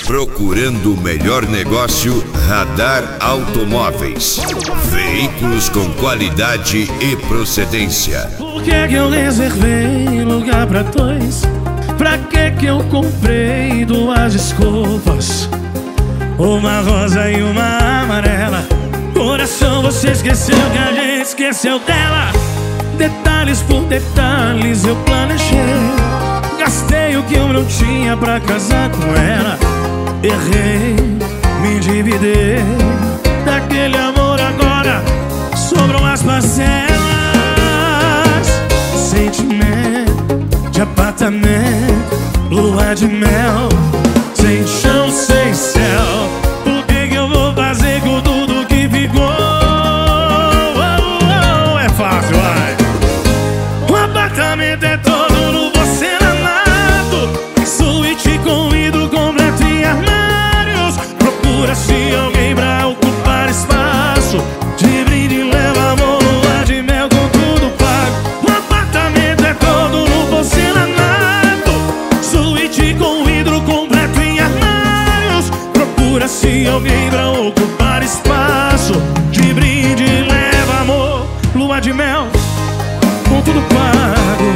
Procurando o melhor negócio, Radar Automóveis. Veículos com qualidade e procedência. Por que eu reservei lugar pra dois? Pra que eu comprei duas escovas? Uma rosa e uma amarela. Coração, você esqueceu que a gente esqueceu dela. Detalhes por detalhes eu planejei. Gastei o que eu não tinha pra casar com ela. Errei, me endividei. Daquele amor agora sobram as parcelas. Sentimento de apartamento, lua de mel, sem chão, sem céu. O que eu vou fazer com tudo que ficou? É fácil, vai. O apartamento é todo no porcelanato, suíte com vidro completo e armários. Procura-se alguém pra ocupar espaço. De brinde leva amor, lua de mel com tudo pago. O apartamento é todo no porcelanato, suíte com vidro completo em armários. Procura-se alguém pra ocupar espaço. De brinde leva amor, lua de mel com tudo pago.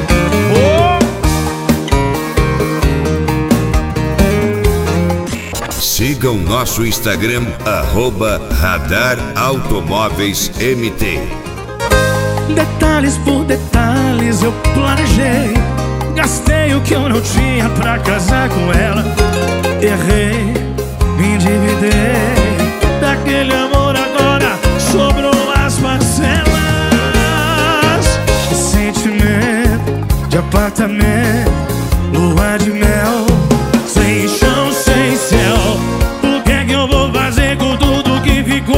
Sigam nosso Instagram, @Radar Automóveis MT. Detalhes por detalhes eu planejei. Gastei o que eu não tinha pra casar com ela. Errei, me endividei. Daquele amor agora sobrou as parcelas. Sentimento de apartamento, lua de mel, sem chão, sem céu. O que é que eu vou fazer com tudo que ficou?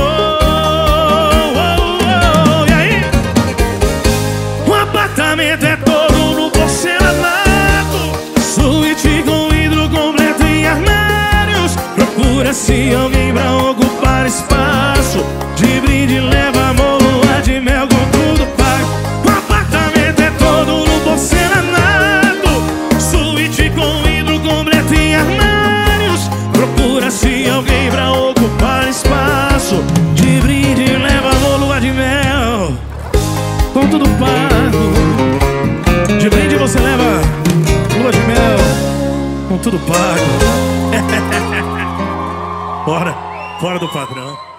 E aí? O apartamento é todo no porcelanato, suíte com vidro completo em armários. Procura-se alguém pra ocupar espaço. De brinde leva amor, lua de mel com tudo pago. O apartamento é todo no porcelanato, suíte com vidro completo em armários. Procura-se alguém pra ocupar espaço. De brinde leva amor, lua de mel com tudo pago. De brinde você leva lua de mel com tudo pago. Fora do padrão.